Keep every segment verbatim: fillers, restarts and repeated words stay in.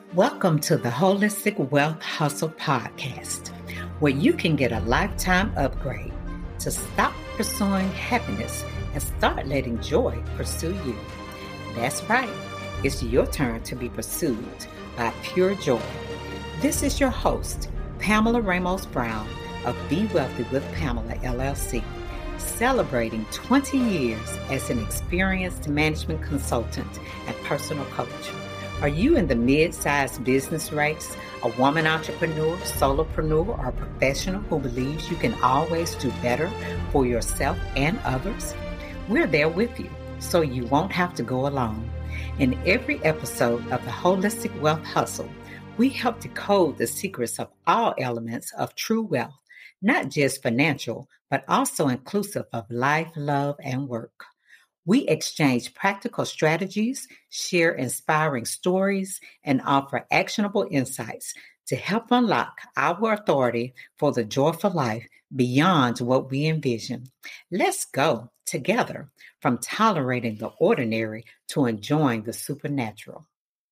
Welcome to the Holistic Wealth Hustle Podcast, where you can get a lifetime upgrade to stop pursuing happiness and start letting joy pursue you. That's right, it's your turn to be pursued by pure joy. This is your host, Pamela Ramos Brown of Be Wealthy with Pamela, L L C, celebrating twenty years as an experienced management consultant and personal coach. Are you in the mid-sized business race, a woman entrepreneur, solopreneur, or professional who believes you can always do better for yourself and others? We're there with you, so you won't have to go alone. In every episode of the Holistic Wealth Hustle, we help decode the secrets of all elements of true wealth, not just financial, but also inclusive of life, love, and work. We exchange practical strategies, share inspiring stories, and offer actionable insights to help unlock our authority for the joyful life beyond what we envision. Let's go together from tolerating the ordinary to enjoying the supernatural.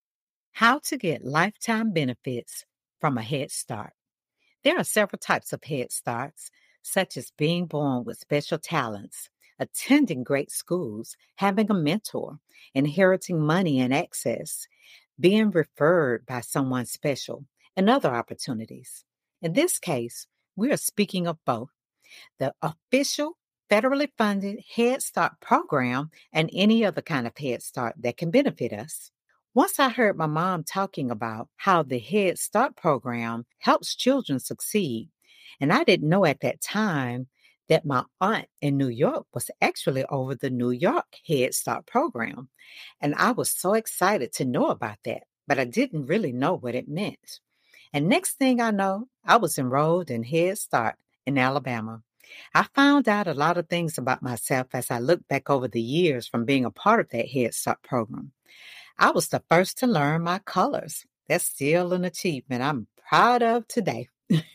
How to get lifetime benefits from a head start. There are several types of head starts, such as being born with special talents, attending great schools, having a mentor, inheriting money and access, being referred by someone special, and other opportunities. In this case, we are speaking of both the official federally funded Head Start program and any other kind of Head Start that can benefit us. Once I heard my mom talking about how the Head Start program helps children succeed, and I didn't know at that time that my aunt in New York was actually over the New York Head Start program. And I was so excited to know about that, but I didn't really know what it meant. And next thing I know, I was enrolled in Head Start in Alabama. I found out a lot of things about myself as I look back over the years from being a part of that Head Start program. I was the first to learn my colors. That's still an achievement I'm proud of today.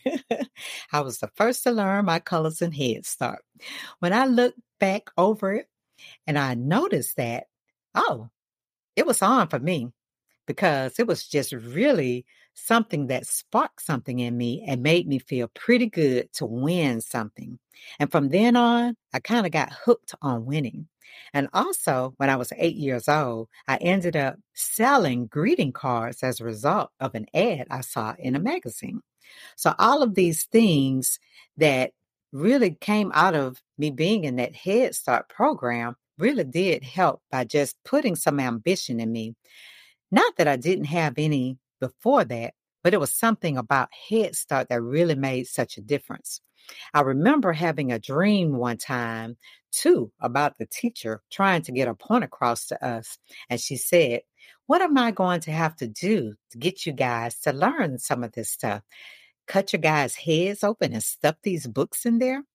I was the first to learn my colors in Head Start. When I look back over it and I noticed that, oh, it was on for me because it was just really something that sparked something in me and made me feel pretty good to win something. And from then on, I kind of got hooked on winning. And also, when I was eight years old, I ended up selling greeting cards as a result of an ad I saw in a magazine. So all of these things that really came out of me being in that Head Start program really did help by just putting some ambition in me. Not that I didn't have any before that, but it was something about Head Start that really made such a difference. I remember having a dream one time, too, about the teacher trying to get a point across to us. And she said, "What am I going to have to do to get you guys to learn some of this stuff? Cut your guys' heads open and stuff these books in there?"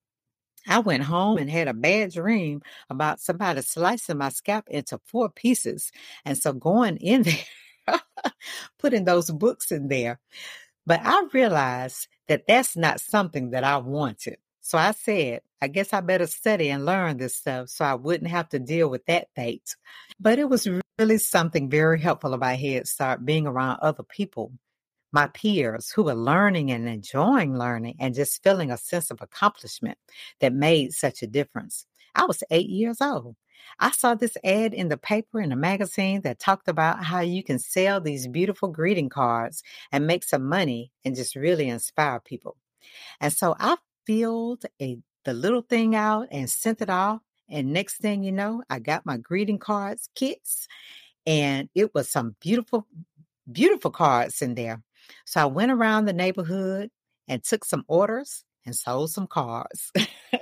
I went home and had a bad dream about somebody slicing my scalp into four pieces. And so going in there, putting those books in there. But I realized that that's not something that I wanted. So I said, I guess I better study and learn this stuff so I wouldn't have to deal with that fate. But it was really something very helpful about Head Start, being around other people, my peers who were learning and enjoying learning and just feeling a sense of accomplishment that made such a difference. I was eight years old. I saw this ad in the paper in a magazine that talked about how you can sell these beautiful greeting cards and make some money and just really inspire people. And so I filled a, the little thing out and sent it off. And next thing you know, I got my greeting cards kits, and it was some beautiful, beautiful cards in there. So I went around the neighborhood and took some orders and sold some cards.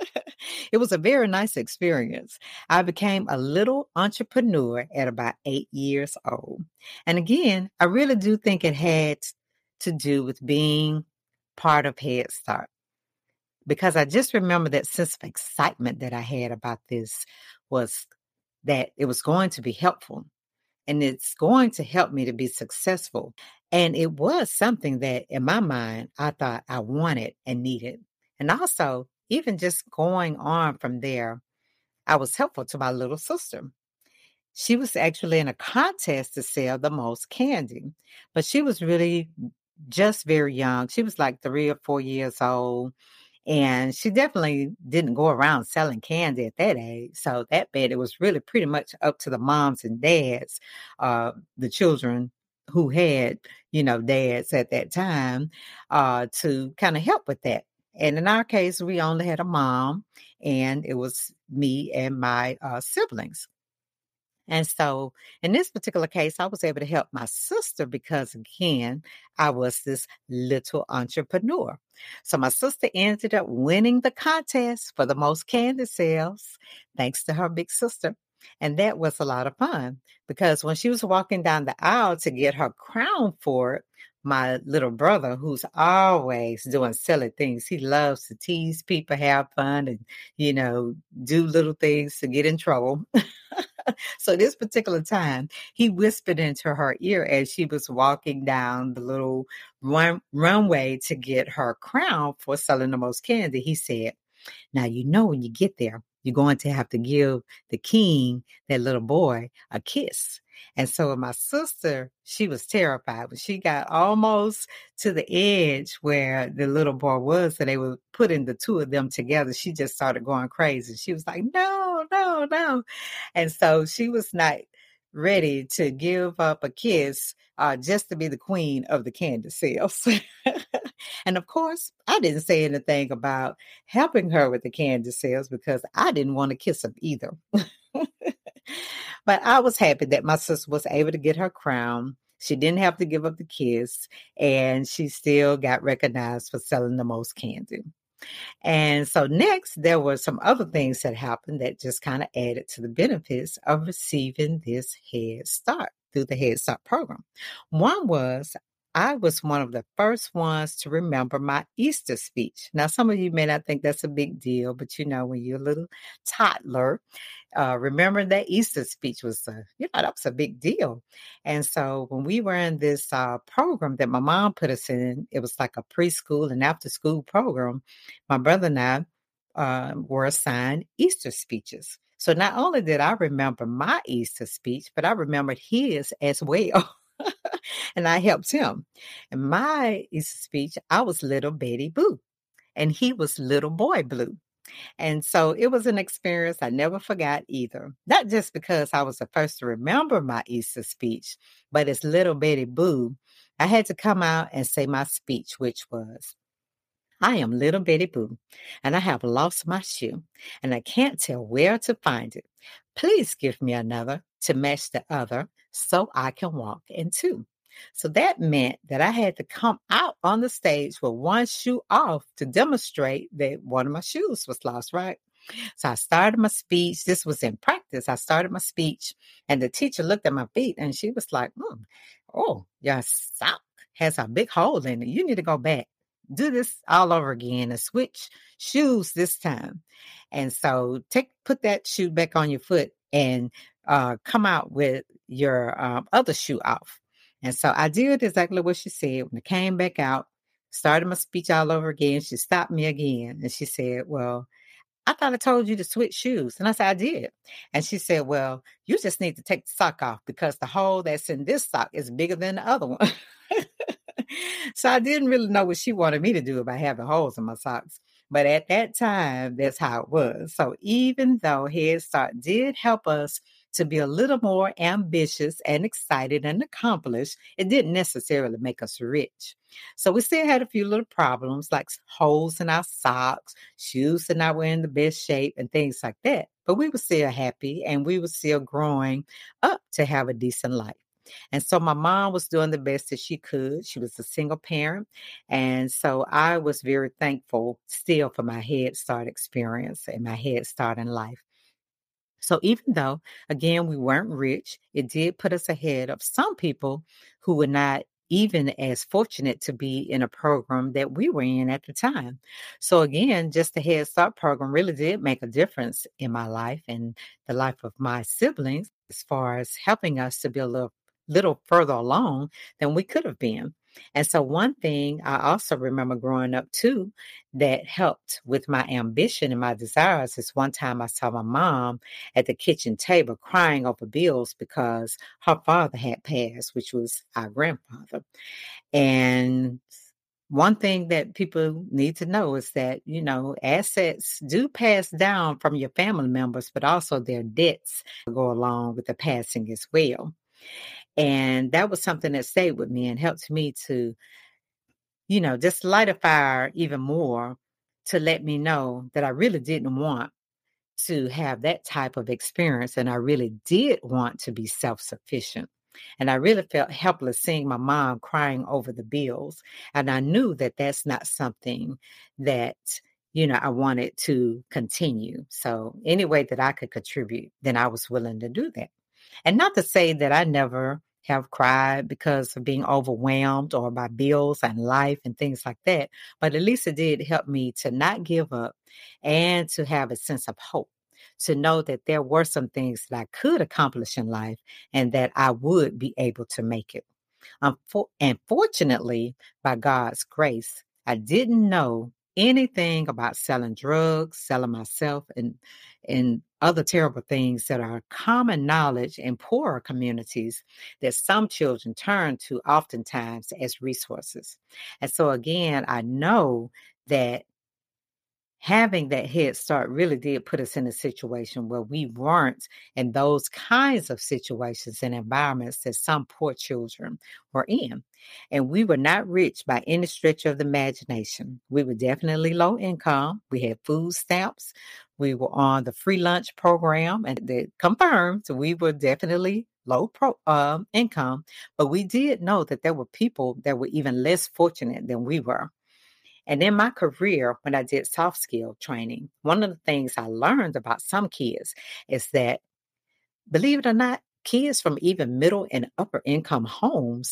It was a very nice experience. I became a little entrepreneur at about eight years old. And again, I really do think it had to do with being part of Head Start, because I just remember that sense of excitement that I had about this was that it was going to be helpful. And it's going to help me to be successful. And it was something that in my mind, I thought I wanted and needed. And also, even just going on from there, I was helpful to my little sister. She was actually in a contest to sell the most candy, but she was really just very young. She was like three or four years old. And she definitely didn't go around selling candy at that age. So that bad, it was really pretty much up to the moms and dads, uh, the children who had, you know, dads at that time, uh, to kind of help with that. And in our case, we only had a mom, and it was me and my uh, siblings. And so in this particular case, I was able to help my sister because, again, I was this little entrepreneur. So my sister ended up winning the contest for the most candy sales, thanks to her big sister. And that was a lot of fun because when she was walking down the aisle to get her crown for it, my little brother, who's always doing silly things, he loves to tease people, have fun, and, you know, do little things to get in trouble. So this particular time, he whispered into her ear as she was walking down the little run, runway to get her crown for selling the most candy. He said, now, you know, when you get there, you're going to have to give the king, that little boy, a kiss. And so my sister, she was terrified. When she got almost to the edge where the little boy was, so they were putting the two of them together, she just started going crazy. She was like, no, no, no. And so she was not ready to give up a kiss uh, just to be the queen of the candy sales. And of course, I didn't say anything about helping her with the candy sales because I didn't want to kiss him either. But I was happy that my sister was able to get her crown. She didn't have to give up the kiss, and she still got recognized for selling the most candy. And so next, there were some other things that happened that just kind of added to the benefits of receiving this Head Start through the Head Start program. One was I was one of the first ones to remember my Easter speech. Now, some of you may not think that's a big deal, but you know, when you're a little toddler, uh, remembering that Easter speech was, a, you know, that was a big deal. And so when we were in this uh, program that my mom put us in, it was like a preschool and after school program. My brother and I uh, were assigned Easter speeches. So not only did I remember my Easter speech, but I remembered his as well. And I helped him. In my Easter speech, I was little Betty Boo, and he was little boy Blue. And so it was an experience I never forgot either. Not just because I was the first to remember my Easter speech, but as little Betty Boo, I had to come out and say my speech, which was, I am little Betty Boo, and I have lost my shoe, and I can't tell where to find it. Please give me another to match the other so I can walk in two. So that meant that I had to come out on the stage with one shoe off to demonstrate that one of my shoes was lost, right? So I started my speech. This was in practice. I started my speech, and the teacher looked at my feet, and she was like, mm, oh, your sock has a big hole in it. You need to go back. Do this all over again and switch shoes this time. And so take put that shoe back on your foot and uh, come out with your um, other shoe off. And so I did exactly what she said. When I came back out, started my speech all over again, she stopped me again. And she said, well, I thought I told you to switch shoes. And I said, I did. And she said, well, you just need to take the sock off because the hole that's in this sock is bigger than the other one. So I didn't really know what she wanted me to do about having holes in my socks. But at that time, that's how it was. So even though Head Start did help us to be a little more ambitious and excited and accomplished, it didn't necessarily make us rich. So we still had a few little problems like holes in our socks, shoes that not were in the best shape and things like that. But we were still happy and we were still growing up to have a decent life. And so my mom was doing the best that she could. She was a single parent. And so I was very thankful still for my Head Start experience and my Head Start in life. So even though, again, we weren't rich, it did put us ahead of some people who were not even as fortunate to be in a program that we were in at the time. So again, just the Head Start program really did make a difference in my life and the life of my siblings as far as helping us to be a little, little further along than we could have been. And so one thing I also remember growing up too that helped with my ambition and my desires is one time I saw my mom at the kitchen table crying over bills because her father had passed, which was our grandfather. And one thing that people need to know is that, you know, assets do pass down from your family members, but also their debts go along with the passing as well. And that was something that stayed with me and helped me to, you know, just light a fire even more to let me know that I really didn't want to have that type of experience. And I really did want to be self sufficient. And I really felt helpless seeing my mom crying over the bills. And I knew that that's not something that, you know, I wanted to continue. So any way that I could contribute, then I was willing to do that. And not to say that I never have cried because of being overwhelmed or by bills and life and things like that, but at least it did help me to not give up and to have a sense of hope, to know that there were some things that I could accomplish in life and that I would be able to make it. Unfor- and fortunately, by God's grace, I didn't know anything about selling drugs, selling myself, and and other terrible things that are common knowledge in poorer communities that some children turn to oftentimes as resources. And so again, I know that having that head start really did put us in a situation where we weren't in those kinds of situations and environments that some poor children were in. And we were not rich by any stretch of the imagination. We were definitely low income. We had food stamps. We were on the free lunch program, and that confirmed we were definitely low pro, um, income. But we did know that there were people that were even less fortunate than we were. And in my career, when I did soft skill training, one of the things I learned about some kids is that, believe it or not, kids from even middle and upper income homes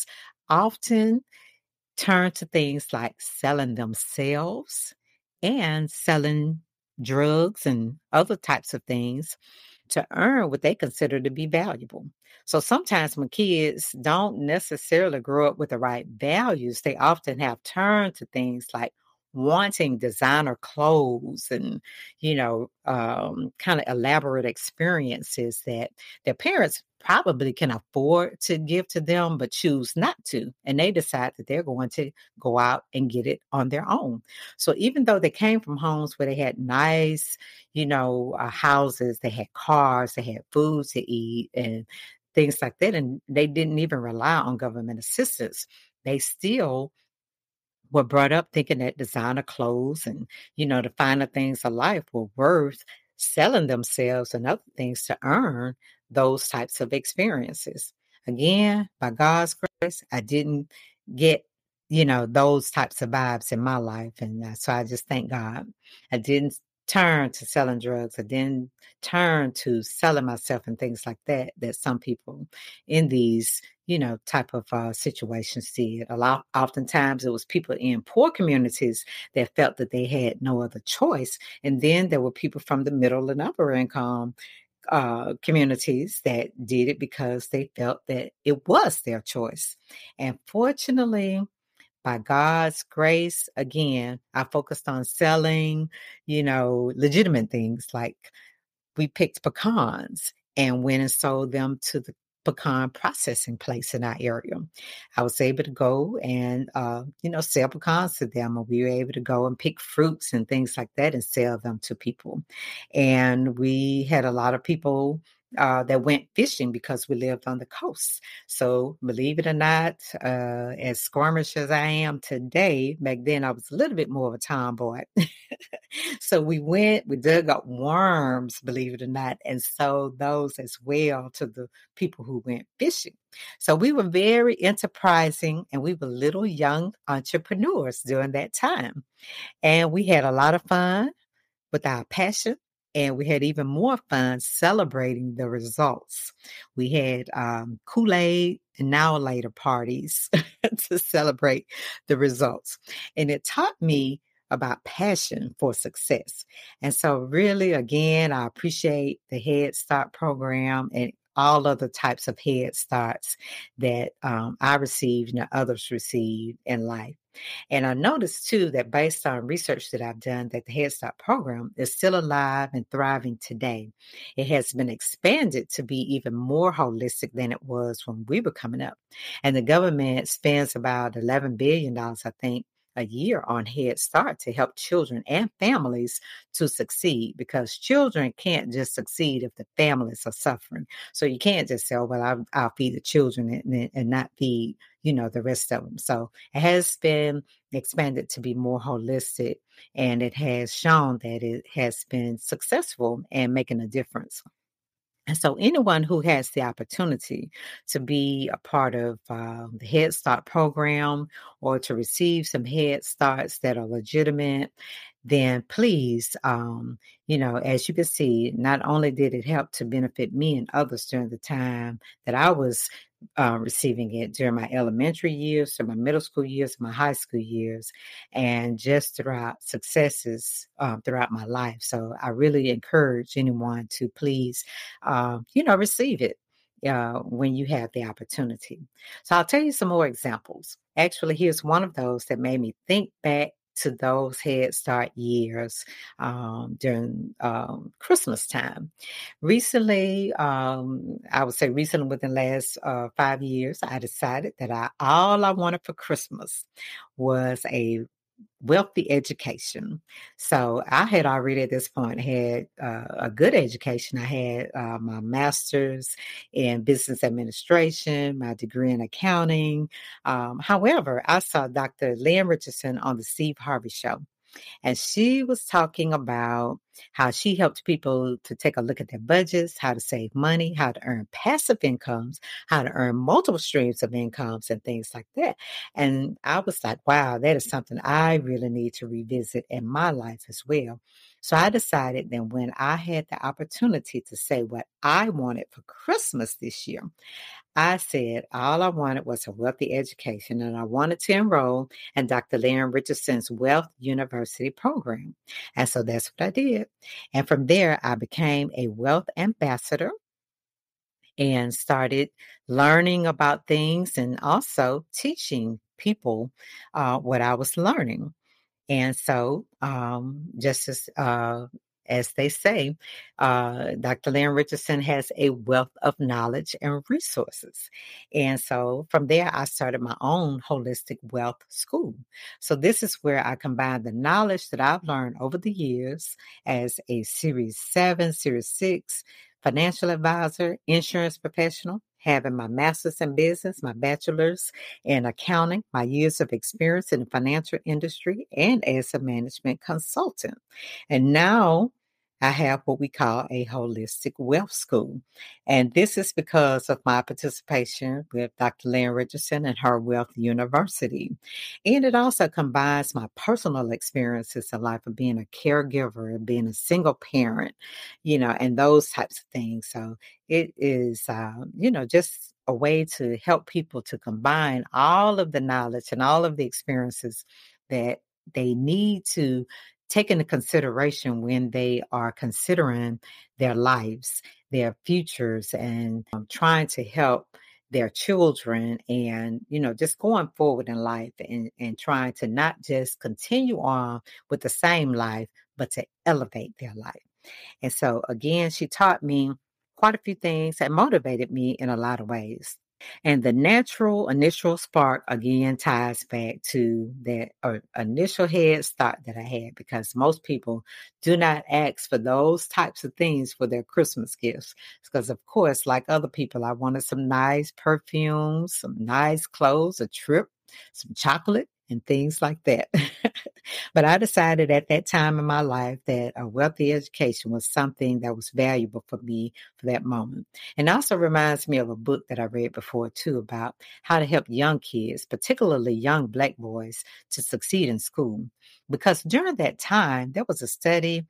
often turn to things like selling themselves and selling drugs and other types of things to earn what they consider to be valuable. So sometimes when kids don't necessarily grow up with the right values, they often have turned to things like wanting designer clothes and, you know, um, kind of elaborate experiences that their parents probably can afford to give to them, but choose not to. And they decide that they're going to go out and get it on their own. So even though they came from homes where they had nice, you know, uh, houses, they had cars, they had food to eat and things like that, and they didn't even rely on government assistance, they still were brought up thinking that designer clothes and, you know, the finer things of life were worth selling themselves and other things to earn those types of experiences. Again, by God's grace, I didn't get, you know, those types of vibes in my life. And uh, so I just thank God. I didn't turn to selling drugs. I didn't turn to selling myself and things like that, that some people in these, you know, type of uh, situations did. A lot, oftentimes it was people in poor communities that felt that they had no other choice. And then there were people from the middle and upper income uh, communities that did it because they felt that it was their choice. And fortunately, by God's grace, again, I focused on selling, you know, legitimate things like we picked pecans and went and sold them to the pecan processing place in our area. I was able to go and, uh, you know, sell pecans to them, and we were able to go and pick fruits and things like that and sell them to people. And we had a lot of people uh, that went fishing because we lived on the coast. So believe it or not, uh, as squirmish as I am today, back then I was a little bit more of a tomboy. So we went, we dug up worms, believe it or not, and sold those as well to the people who went fishing. So we were very enterprising and we were little young entrepreneurs during that time. And we had a lot of fun with our passion. And we had even more fun celebrating the results. We had um, Kool-Aid and now later parties to celebrate the results. And it taught me about passion for success. And so really, again, I appreciate the Head Start program and all other types of Head Starts that um, I received and others received in life. And I noticed too that based on research that I've done, that the Head Start program is still alive and thriving today. It has been expanded to be even more holistic than it was when we were coming up. And the government spends about eleven billion dollars, I think, a year on Head Start to help children and families to succeed, because children can't just succeed if the families are suffering. So you can't just say, oh, well, I'll, I'll feed the children and, and not feed, you know, the rest of them. So it has been expanded to be more holistic, and it has shown that it has been successful and making a difference. And so anyone who has the opportunity to be a part of uh, the Head Start program or to receive some Head Starts that are legitimate, then please, um, you know, as you can see, not only did it help to benefit me and others during the time that I was uh, receiving it during my elementary years, to my middle school years, my high school years, and just throughout successes um, throughout my life. So I really encourage anyone to please, uh, you know, receive it uh, when you have the opportunity. So I'll tell you some more examples. Actually, here's one of those that made me think back to those Head Start years um, during um, Christmas time. Recently, um, I would say recently within the last uh, five years, I decided that I, all I wanted for Christmas was a wealthy education. So I had already at this point had uh, a good education. I had uh, my master's in business administration, my degree in accounting. Um, however, I saw Doctor Lynn Richardson on the Steve Harvey Show. And she was talking about how she helped people to take a look at their budgets, how to save money, how to earn passive incomes, how to earn multiple streams of incomes and things like that. And I was like, wow, that is something I really need to revisit in my life as well. So I decided that when I had the opportunity to say what I wanted for Christmas this year, I said all I wanted was a wealthy education, and I wanted to enroll in Doctor Lynn Richardson's Wealth University program. And so that's what I did. And from there, I became a wealth ambassador and started learning about things and also teaching people uh, what I was learning. And so, um, just as uh, as they say, uh, Doctor Lynn Richardson has a wealth of knowledge and resources. And so from there, I started my own holistic wealth school. So this is where I combine the knowledge that I've learned over the years as a Series seven, Series six financial advisor, insurance professional, having my master's in business, my bachelor's in accounting, my years of experience in the financial industry, and as a management consultant. And now I have what we call a holistic wealth school. And this is because of my participation with Doctor Lynn Richardson and her Wealth University. And it also combines my personal experiences in life of being a caregiver, being a single parent, you know, and those types of things. So it is, uh, you know, just a way to help people to combine all of the knowledge and all of the experiences that they need to take into consideration when they are considering their lives, their futures, and um, trying to help their children and, you know, just going forward in life and, and trying to not just continue on with the same life, but to elevate their life. And so, again, she taught me quite a few things that motivated me in a lot of ways. And the natural initial spark again ties back to that uh, initial head start that I had, because most people do not ask for those types of things for their Christmas gifts. Because, of course, like other people, I wanted some nice perfumes, some nice clothes, a trip, some chocolate, and things like that. But I decided at that time in my life that a wealthy education was something that was valuable for me for that moment. And also reminds me of a book that I read before too about how to help young kids, particularly young Black boys, to succeed in school. Because during that time, there was a study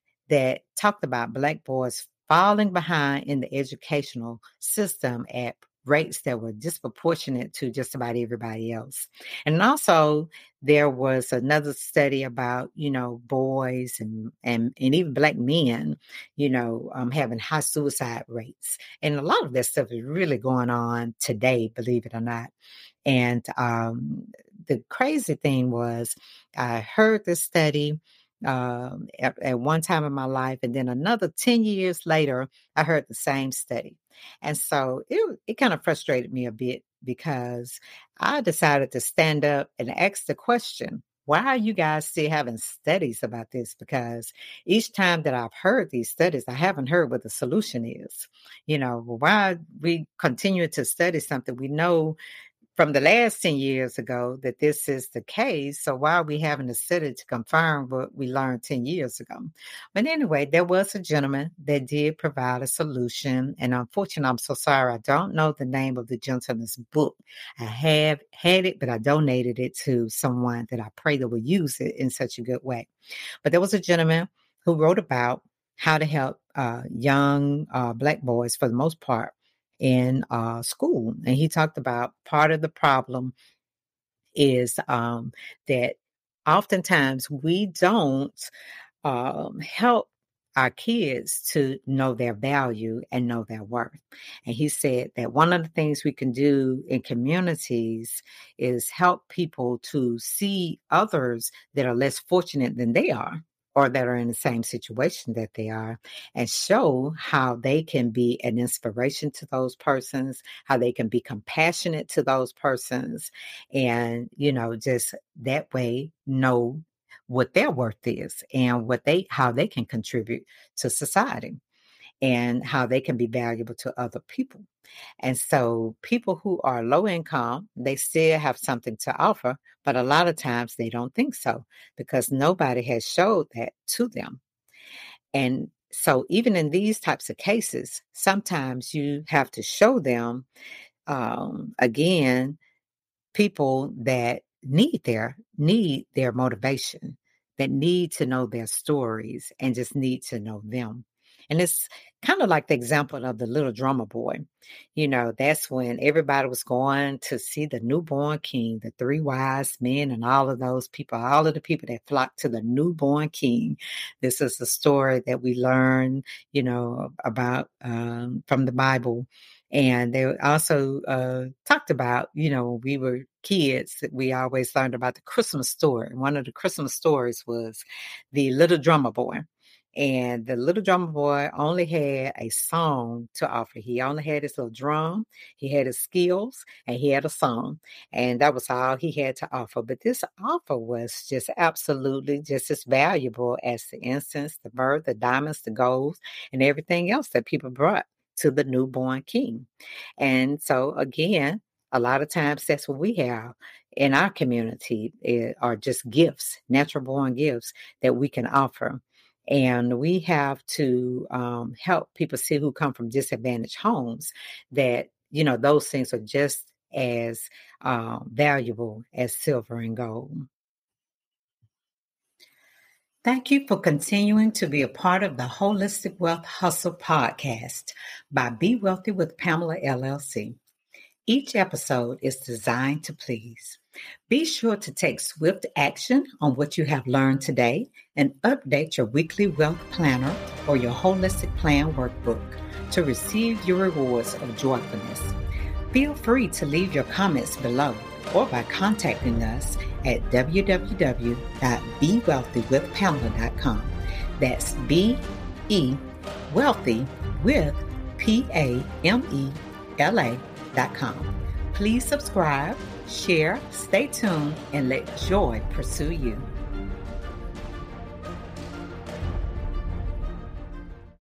that talked about Black boys falling behind in the educational system at rates that were disproportionate to just about everybody else. And also there was another study about, you know, boys and, and, and even Black men, you know, um, having high suicide rates. And a lot of that stuff is really going on today, believe it or not. And um, the crazy thing was I heard this study um, at, at one time in my life, and then another ten years later, I heard the same study. And so it, it kind of frustrated me a bit because I decided to stand up and ask the question, why are you guys still having studies about this? Because each time that I've heard these studies, I haven't heard what the solution is. You know, why we continue to study something we know from the last ten years ago that this is the case. So why are we having a study to confirm what we learned ten years ago? But anyway, there was a gentleman that did provide a solution. And unfortunately, I'm so sorry, I don't know the name of the gentleman's book. I have had it, but I donated it to someone that I pray that will use it in such a good way. But there was a gentleman who wrote about how to help uh, young uh, Black boys, for the most part, in uh, school. And he talked about part of the problem is um, that oftentimes we don't um, help our kids to know their value and know their worth. And he said that one of the things we can do in communities is help people to see others that are less fortunate than they are, or that are in the same situation that they are, and show how they can be an inspiration to those persons, how they can be compassionate to those persons, and, you know, just that way know what their worth is and what they, how they can contribute to society and how they can be valuable to other people. And so people who are low income, they still have something to offer, but a lot of times they don't think so because nobody has showed that to them. And so even in these types of cases, sometimes you have to show them, um, again, people that need their need their motivation, that need to know their stories and just need to know them. And it's kind of like the example of the little drummer boy. You know, that's when everybody was going to see the newborn king, the three wise men and all of those people, all of the people that flocked to the newborn king. This is the story that we learn, you know, about um, from the Bible. And they also uh, talked about, you know, when we were kids, that we always learned about the Christmas story. One of the Christmas stories was the little drummer boy. And the little drummer boy only had a song to offer. He only had his little drum, he had his skills, and he had a song. And that was all he had to offer. But this offer was just absolutely just as valuable as the incense, the myrrh, the diamonds, the gold, and everything else that people brought to the newborn king. And so again, a lot of times that's what we have in our community eh, are just gifts, natural born gifts that we can offer. And we have to um, help people see who come from disadvantaged homes that, you know, those things are just as uh, valuable as silver and gold. Thank you for continuing to be a part of the Holistic Wealth Hustle podcast by Be Wealthy with Pamela, L L C. Each episode is designed to please. Be sure to take swift action on what you have learned today and update your weekly wealth planner or your holistic plan workbook to receive your rewards of joyfulness. Feel free to leave your comments below or by contacting us at w w w dot be wealthy with pamela dot com. That's B E Wealthy with P A M E L A dot com. Please subscribe, share, stay tuned, and let joy pursue you.